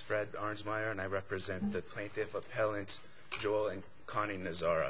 Fred Arnsmeyer, and I represent the plaintiff appellants Joel and Connie Nazara.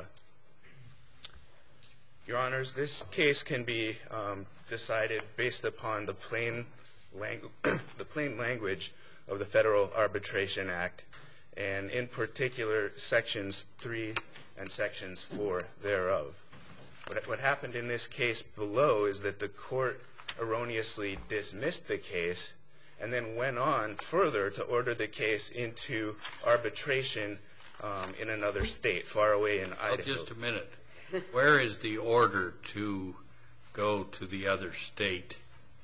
Your Honors, this case can be decided based upon the plain language of the Federal Arbitration Act, and in particular Sections 3 and Sections 4 thereof. What happened in this case below is that the court erroneously dismissed the case and then went on further to order the case into arbitration in another state, far away in Idaho. Just a minute. Where is the order to go to the other state?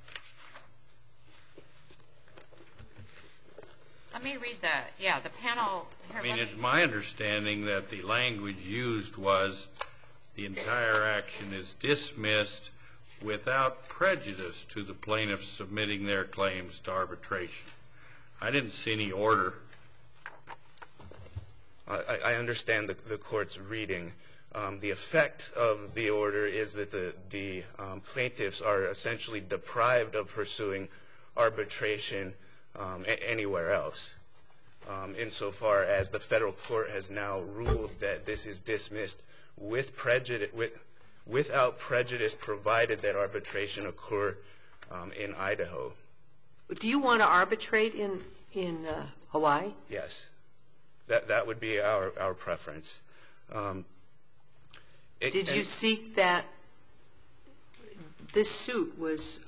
Let me read the panel. I mean, it's my understanding that the language used was the entire action is dismissed without prejudice to the plaintiffs submitting their claims to arbitration. I didn't see any order. I understand the court's reading. The effect of the order is that the plaintiffs are essentially deprived of pursuing arbitration anywhere else, insofar as the federal court has now ruled that this is dismissed without prejudice, provided that arbitration occur in Idaho. Do you want to arbitrate in Hawaii? Yes, that would be our preference. Did you seek that? This suit was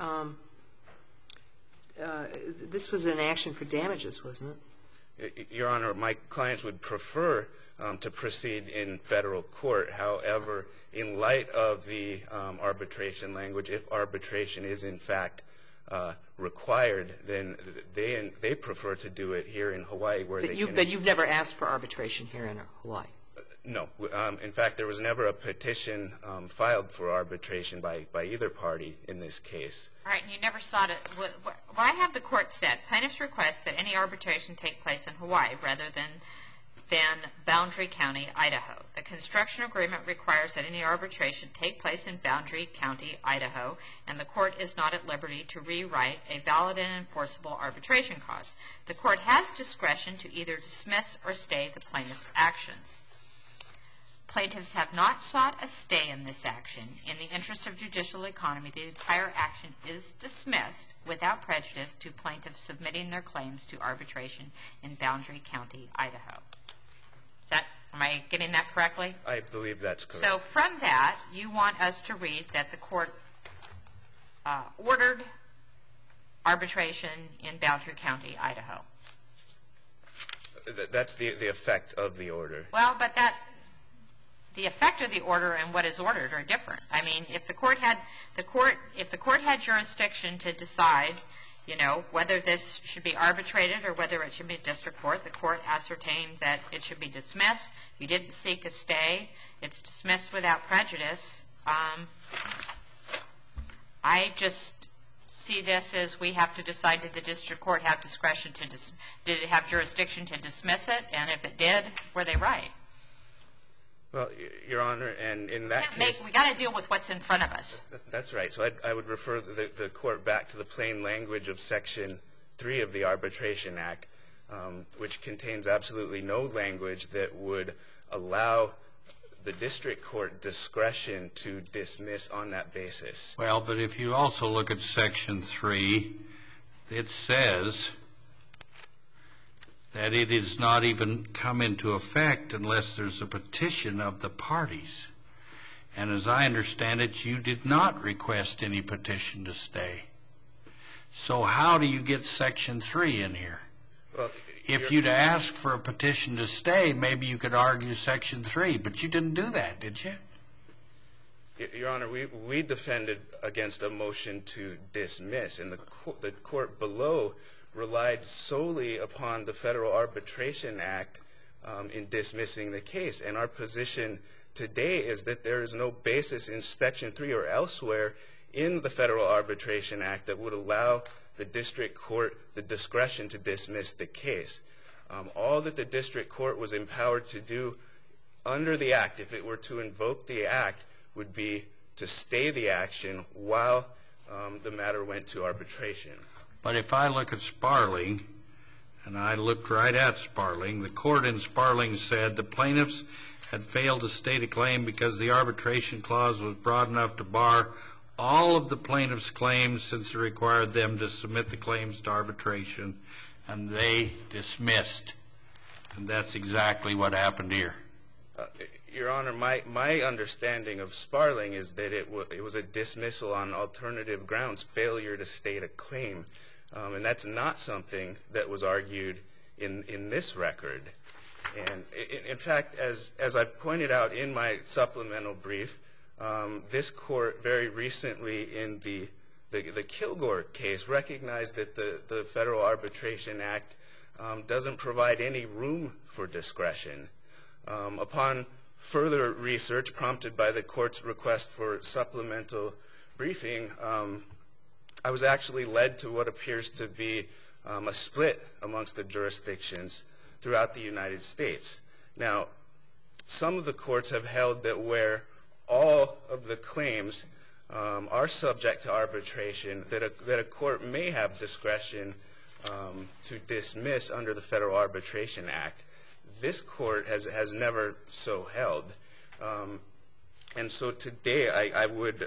this was an action for damages, wasn't it? Your Honor, my clients would prefer to proceed in federal court. However, in light of the arbitration language, if arbitration is in fact required, then they prefer to do it here in Hawaii, where they can. But you've never asked for arbitration here in Hawaii. No. In fact, there was never a petition filed for arbitration by either party in this case. All right, and you never sought it. Why have the court said plaintiffs request that any arbitration take place in Hawaii rather than Boundary County, Idaho? The construction agreement requires that any arbitration take place in Boundary County, Idaho, and the court is not at liberty to rewrite a valid and enforceable arbitration clause. The court has discretion to either dismiss or stay the plaintiff's actions. Plaintiffs have not sought a stay in this action. In the interest of judicial economy, the entire action is dismissed without prejudice to plaintiffs submitting their claims to arbitration in Boundary County, Idaho. Am I getting that correctly? I believe that's correct. So from that, you want us to read that the court ordered arbitration in Boundary County, Idaho. That's the effect of the order. Well, but the effect of the order and what is ordered are different. I mean, if the court had jurisdiction to decide, whether this should be arbitrated or whether it should be district court, the court ascertained that it should be dismissed. You didn't seek a stay. It's dismissed without prejudice. I just see this as we have to decide, did the district court have discretion did it have jurisdiction to dismiss it? And if it did, were they right? Well, Your Honor, and in that case, we got to deal with what's in front of us. That's right. So I would refer the court back to the plain language of Section 3 of the Arbitration Act, which contains absolutely no language that would allow the district court discretion to dismiss on that basis. Well, but if you also look at Section 3, it says that it is not even come into effect unless there's a petition of the parties. And as I understand it, you did not request any petition to stay. So how do you get Section 3 in here? Well, if you'd asked for a petition to stay, maybe you could argue Section 3, but you didn't do that, did you? Your Honor, we defended against a motion to dismiss, and the court below relied solely upon the Federal Arbitration Act in dismissing the case. And our position today is that there is no basis in Section 3 or elsewhere in the Federal Arbitration Act that would allow the district court the discretion to dismiss the case. All that the district court was empowered to do under the Act, if it were to invoke the Act, would be to stay the action while the matter went to arbitration. But if I look at Sparling, and I looked right at Sparling. The court in Sparling said the plaintiffs had failed to state a claim because the arbitration clause was broad enough to bar all of the plaintiffs' claims since it required them to submit the claims to arbitration, and they dismissed. And that's exactly what happened here. Your Honor, my understanding of Sparling is that it was a dismissal on alternative grounds, failure to state a claim. And that's not something that was argued in this record. And in fact, as I've pointed out in my supplemental brief, this court very recently in the Kilgore case recognized that the Federal Arbitration Act doesn't provide any room for discretion. Upon further research prompted by the court's request for supplemental briefing, I was actually led to what appears to be a split amongst the jurisdictions throughout the United States. Now, some of the courts have held that where all of the claims are subject to arbitration, that a court may have discretion to dismiss under the Federal Arbitration Act. This court has never so held. And so today I would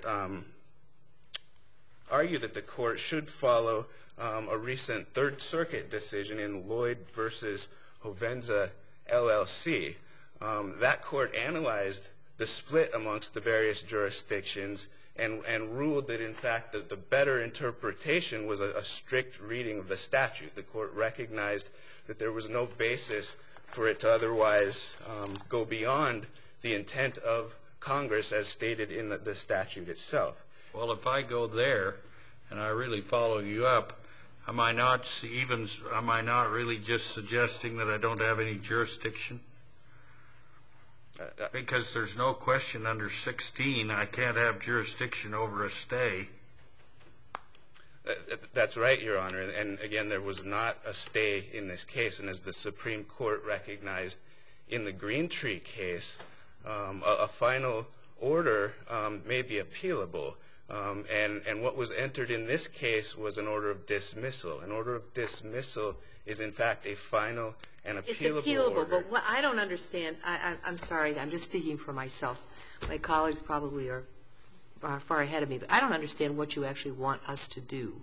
argue that the court should follow a recent Third Circuit decision in Lloyd versus Hovenza LLC. That court analyzed the split amongst the various jurisdictions and ruled that, in fact, that the better interpretation was a strict reading of the statute. The court recognized that there was no basis for it to otherwise go beyond the intent of Congress as stated in the statute itself. Well, if I go there and I really follow you up, am I not really just suggesting that I don't have any jurisdiction? Because there's no question under 16 I can't have jurisdiction over a stay. That's right, Your Honor. And again, there was not a stay in this case. And as the Supreme Court recognized in the Greentree case, a final order may be appealable. And what was entered in this case was an order of dismissal. An order of dismissal is, in fact, a final and appealable order. It's appealable, but what I don't understand, I'm sorry, I'm just speaking for myself. My colleagues probably are far ahead of me, but I don't understand what you actually want us to do.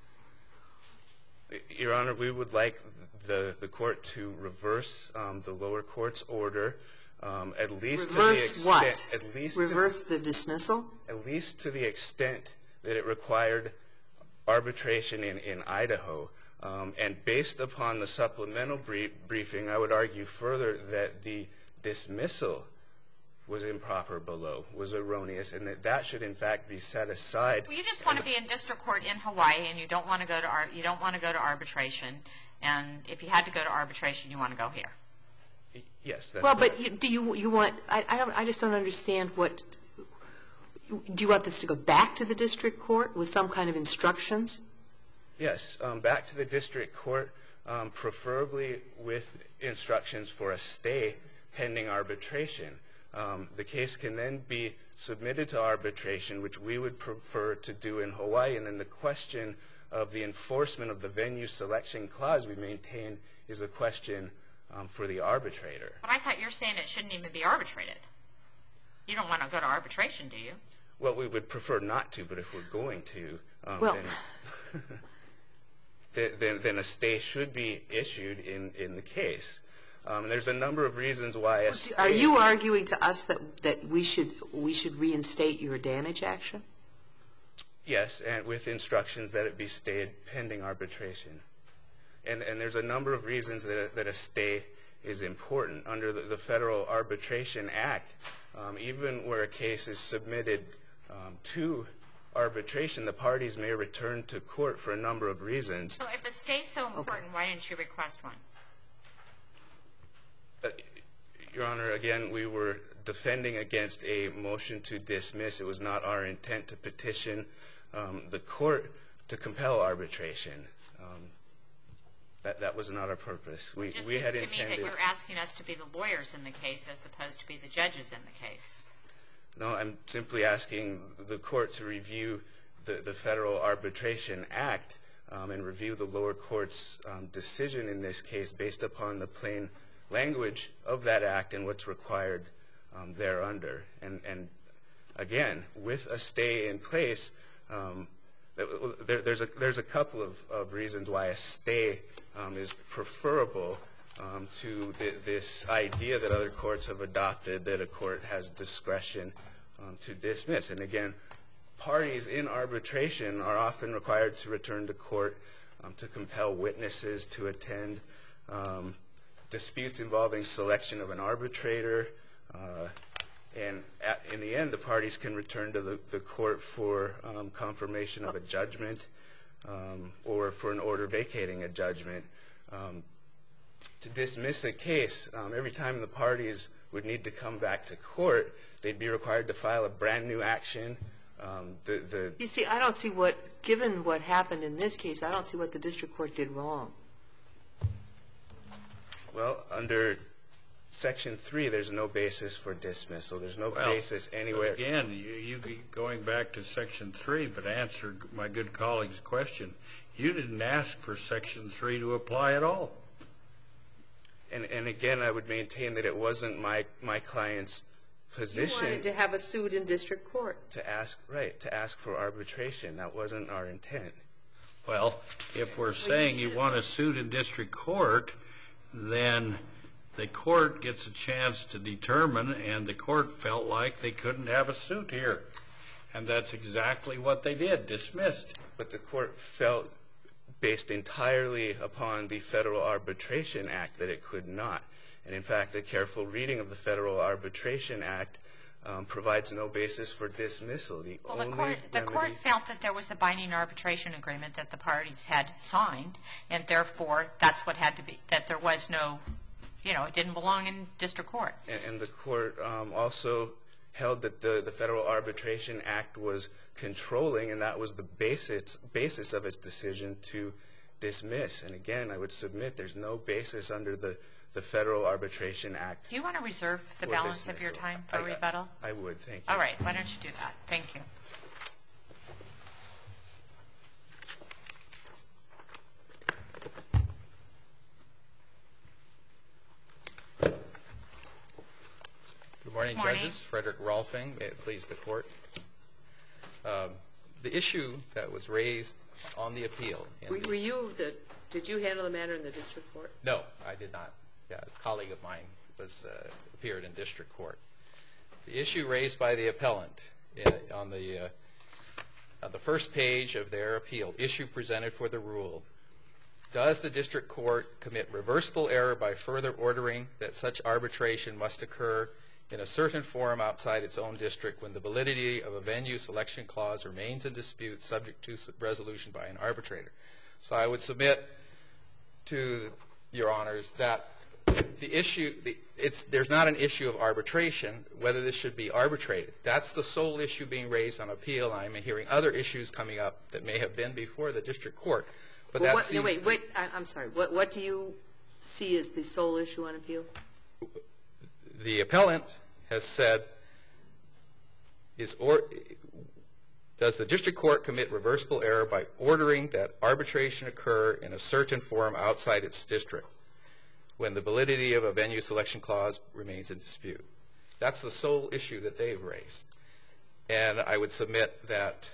Your Honor, we would like the court to reverse the lower court's order, at least to the extent... Reverse what? Reverse the dismissal? At least to the extent that it required arbitration in Idaho. And based upon the supplemental briefing, I would argue further that the dismissal was improper below, was erroneous, and that should in fact be set aside. Well, you just want to be in district court in Hawaii, and you don't want to go to arbitration. And if you had to go to arbitration, you want to go here. Yes. That's well, but do you want? I just don't understand what. Do you want this to go back to the district court with some kind of instructions? Yes, back to the district court, preferably with instructions for a stay pending arbitration. The case can then be submitted to arbitration, which we would prefer to do in Hawaii, and then the question of the enforcement of the venue selection clause we maintain is a question for the arbitrator. But I thought you're saying it shouldn't even be arbitrated. You don't want to go to arbitration, do you? Well, we would prefer not to, but if we're going to, then a stay should be issued in the case. There's a number of reasons why a stay... Are you arguing to us that we should reinstate your damage action? Yes, and with instructions that it be stayed pending arbitration. And there's a number of reasons that a stay is important. Under the Federal Arbitration Act, even where a case is submitted to arbitration, the parties may return to court for a number of reasons. So if a stay is so important, why didn't you request one? Your Honor, again, we were defending against a motion to dismiss. It was not our intent to petition the court to compel arbitration. That was not our purpose. It just seems to me that you're asking us to be the lawyers in the case as opposed to be the judges in the case. No, I'm simply asking the court to review the Federal Arbitration Act and review the lower court's decision in this case based upon the plain language of that act and what's required thereunder. And again, with a stay in place, there's a couple of reasons why a stay is preferable to this idea that other courts have adopted, that a court has discretion to dismiss. And again, parties in arbitration are often required to return to court to compel witnesses to attend disputes involving selection of an arbitrator. And in the end, the parties can return to the court for confirmation of a judgment or for an order vacating a judgment. To dismiss a case, every time the parties would need to come back to court, they'd be required to file a brand new action. You see, I don't see what, given what happened in this case, I don't see what the district court did wrong. Well, under Section 3, there's no basis for dismissal. There's no basis anywhere. Again, you going back to Section 3, but answer my good colleague's question. You didn't ask for Section 3 to apply at all. And again, I would maintain that it wasn't my client's position. You wanted to have a suit in district court. To ask for arbitration. That wasn't our intent. Well, if we're saying you want a suit in district court, then the court gets a chance to determine, and the court felt like they couldn't have a suit here. And that's exactly what they did, dismissed. But the court felt, based entirely upon the Federal Arbitration Act, that it could not. And in fact, a careful reading of the Federal Arbitration Act provides no basis for dismissal. The court felt that there was a binding arbitration agreement that the parties had signed, and therefore that's what had to be, that there was no, it didn't belong in district court. And the court also held that the Federal Arbitration Act was controlling, and that was the basis of its decision to dismiss. And again, I would submit there's no basis under the Federal Arbitration Act. Do you want to reserve the balance of your time for rebuttal? I would, thank you. All right, why don't you do that? Thank you. Good morning, judges. Frederick Rolfing. May it please the court. The issue that was raised on the appeal. Did you handle the matter in the district court? No, I did not. A colleague of mine appeared in district court. The issue raised by the appellant on the first page of their appeal, issue presented for the rule, does the district court commit reversible error by further ordering that such arbitration must occur in a certain forum outside its own district when the validity of a venue selection clause remains in dispute subject to resolution by an arbitrator? So I would submit to your honors that the issue, there's not an issue of arbitration, whether this should be arbitrated. That's the sole issue being raised on appeal. I'm hearing other issues coming up that may have been before the district court. But well, wait, I'm sorry. What do you see as the sole issue on appeal? The appellant has said, does the district court commit reversible error by ordering that arbitration occur in a certain forum outside its district when the validity of a venue selection clause remains in dispute? That's the sole issue that they've raised. And I would submit that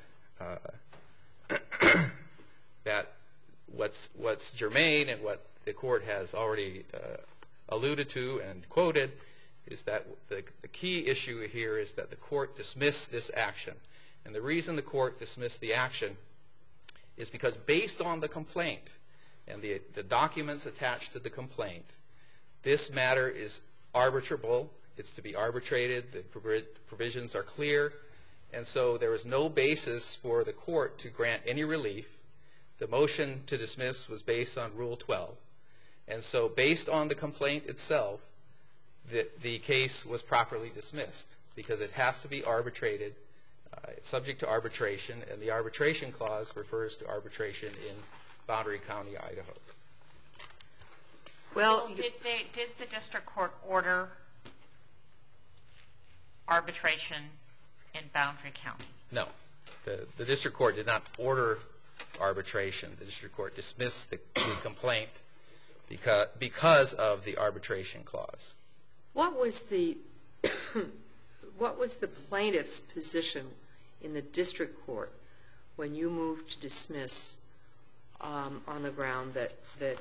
that what's germane and what the court has already alluded to and quoted is that the key issue here is that the court dismissed this action. And the reason the court dismissed the action is because based on the complaint and the documents attached to the complaint, this matter is arbitrable. It's to be arbitrated. The provisions are clear. And so there is no basis for the court to grant any relief. The motion to dismiss was based on Rule 12. And so based on the complaint itself, the case was properly dismissed because it has to be arbitrated. It's subject to arbitration, and the arbitration clause refers to arbitration in Boundary County, Idaho. Well, did the district court order arbitration in Boundary County? No. The district court did not order arbitration. The district court dismissed the complaint because of the arbitration clause. What was the plaintiff's position in the district court when you moved to dismiss on the ground that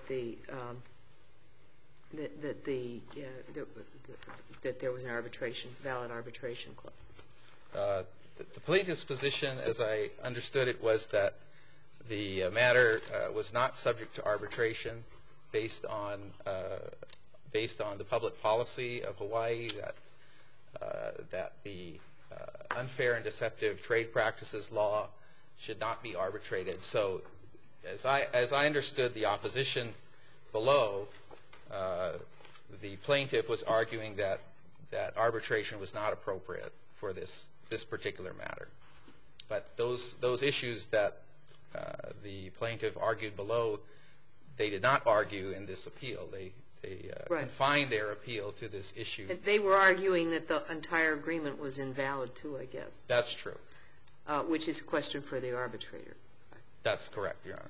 there was an valid arbitration clause? The plaintiff's position, as I understood it, was that the matter was not subject to arbitration based on the public policy of Hawaii, that the unfair and deceptive trade practices law should not be arbitrated. So as I understood the opposition below, the plaintiff was arguing that arbitration was not appropriate for this particular matter. But those issues that the plaintiff argued below, they did not argue in this appeal. They confined their appeal to this issue. They were arguing that the entire agreement was invalid too, I guess. That's true. Which is a question for the arbitrator. That's correct, Your Honor.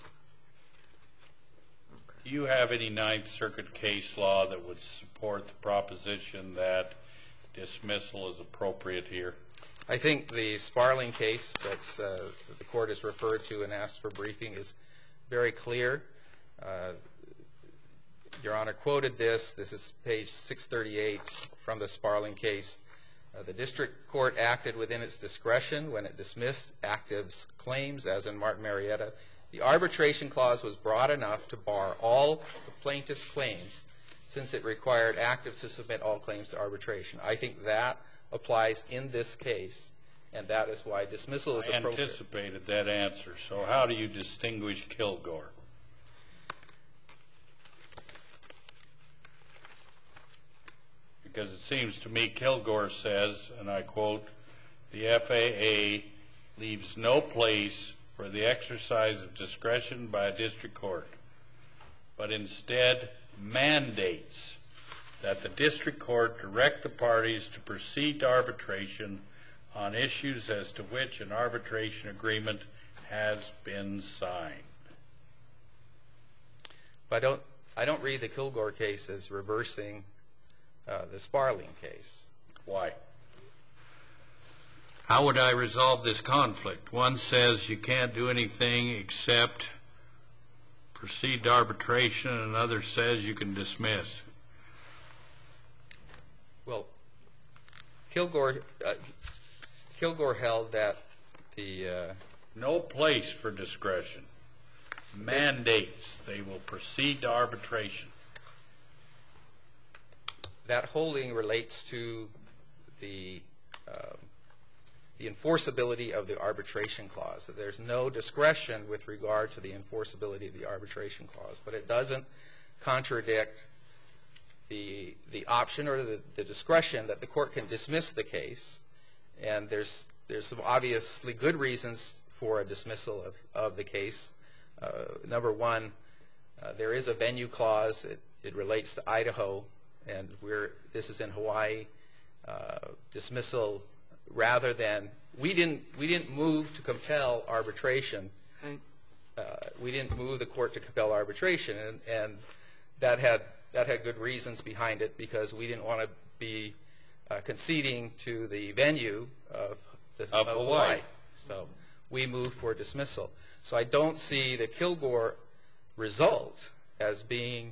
Do you have any Ninth Circuit case law that would support the proposition that dismissal is appropriate here? I think the Sparling case that the court has referred to and asked for briefing is very clear. Your Honor quoted this. This is page 638 from the Sparling case. The district court acted within its discretion when it dismissed Active's claims, as in Martin Marietta. The arbitration clause was broad enough to bar all the plaintiff's claims since it required Active to submit all claims to arbitration. I think that applies in this case, and that is why dismissal is appropriate. I anticipated that answer. So how do you distinguish Kilgore? Because it seems to me Kilgore says, and I quote, the FAA leaves no place for the exercise of discretion by a district court, but instead mandates that the district court direct the parties to proceed to arbitration on issues as to which an arbitration agreement has been signed. But I don't read the Kilgore case as reversing the Sparling case. Why? How would I resolve this conflict? One says you can't do anything except proceed to arbitration, and another says you can dismiss. Well, Kilgore held that the no place for discretion. Mandates they will proceed to arbitration. That holding relates to the enforceability of the arbitration clause. That there's no discretion with regard to the enforceability of the arbitration clause, but it doesn't contradict the option or the discretion that the court can dismiss the case. And there's some obviously good reasons for a dismissal of the case. Number one, there is a venue clause. It relates to Idaho, and this is in Hawaii. Dismissal rather than we didn't move to compel arbitration. We didn't move the court to compel arbitration, and that had good reasons behind it because we didn't want to be conceding to the venue of Hawaii. So we moved for dismissal. So I don't see the Kilgore result as being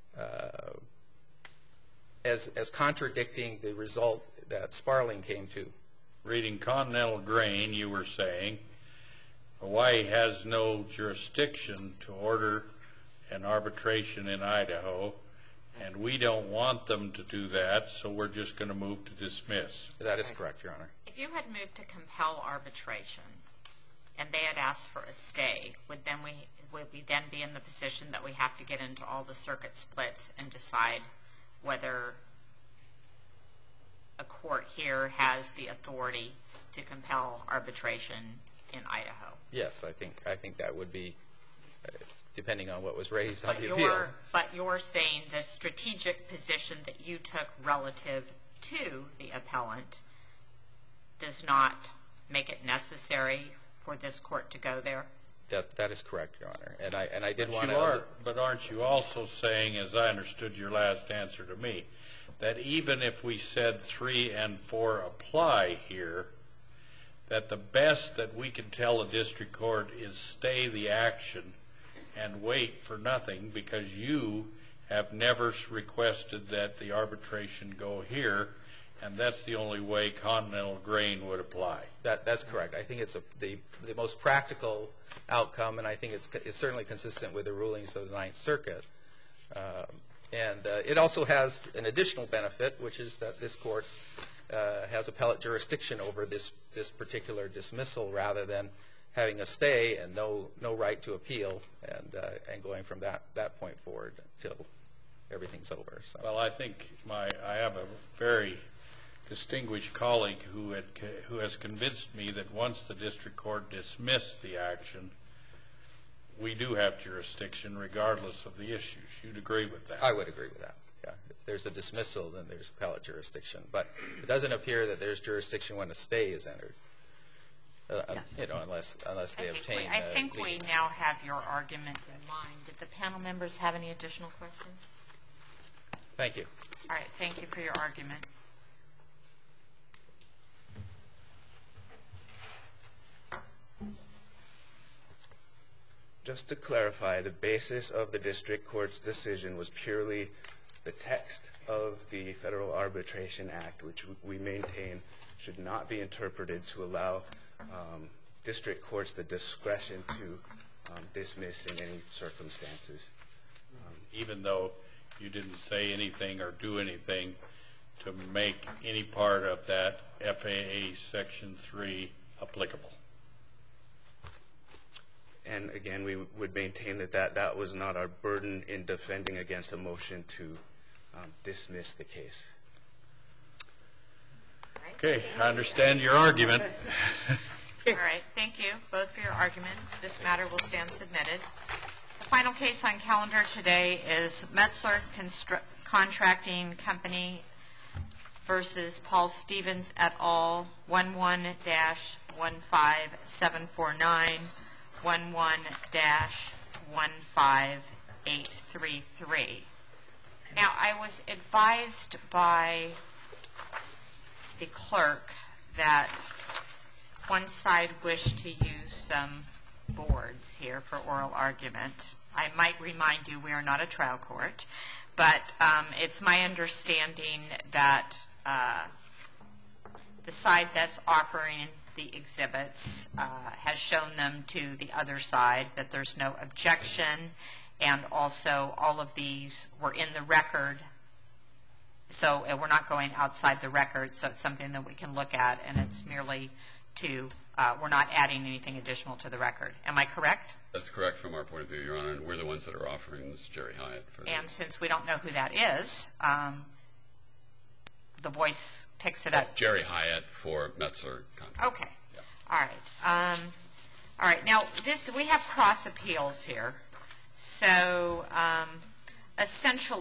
as contradicting the result that Sparling came to. Reading Continental Grain, you were saying Hawaii has no jurisdiction to order an arbitration in Idaho, and we don't want them to do that, so we're just going to move to dismiss. That is correct, Your Honor. If you had moved to compel arbitration and they had asked for a stay, would we then be in the position that we have to get into all the circuit splits and decide whether a court here has the authority to compel arbitration in Idaho? Yes, I think that would be, depending on what was raised on the appeal. But you're saying the strategic position that you took relative to the appellant does not make it necessary for this court to go there? That is correct, Your Honor. And I did want to... But aren't you also saying, as I understood your last answer to me, that even if we said 3 and 4 apply here, that the best that we can tell a district court is stay the action and wait for nothing, because you have never requested that the arbitration go here, and that's the only way Continental Grain would apply? That's correct. I think it's the most practical outcome, and I think it's certainly consistent with the rulings of the Ninth Circuit. And it also has an additional benefit, which is that this court has appellate jurisdiction over this particular dismissal, rather than having a stay and no right to appeal, and going from that point forward until everything's over. So. Well, I think I have a very distinguished colleague who has convinced me that once the district court dismissed the action, we do have jurisdiction regardless of the issues. You'd agree with that? I would agree with that. Yeah. If there's a dismissal, then there's appellate jurisdiction. But it doesn't appear that there's jurisdiction when a stay is entered. You know, unless they obtain. I think we now have your argument in mind. Did the panel members have any additional questions? Thank you. All right. Thank you for your argument. Just to clarify, the basis of the district court's decision was purely the text of the Federal Arbitration Act, which we maintain should not be interpreted to allow district courts the discretion to dismiss in any circumstances. Even though you didn't say anything or do anything to make any part of that FAA Section 3 applicable. And again, we would maintain that was not our burden in defending against a motion to dismiss the case. Okay, I understand your argument. All right, thank you both for your argument. This matter will stand submitted. The final case on calendar today is Metzler Contracting Company versus Paul Stevens et al. 11-15749, 11-15833. Now, I was advised by the clerk that one side wished to use some boards here for oral argument. I might remind you we are not a trial court, but it's my understanding that the side that's offering the exhibits has shown them to the other side, that there's no objection, and also all of these were in the record. So we're not going outside the record, so it's something that we can look at, and it's merely to, we're not adding anything additional to the record. Am I correct? That's correct from our point of view, Your Honor, and we're the ones that are offering this, Jerry Hyatt. And since we don't know who that is, the voice picks it up. Jerry Hyatt for Metzler Company. Okay. Yeah. All right. All right. Now, we have cross appeals here. So essentially,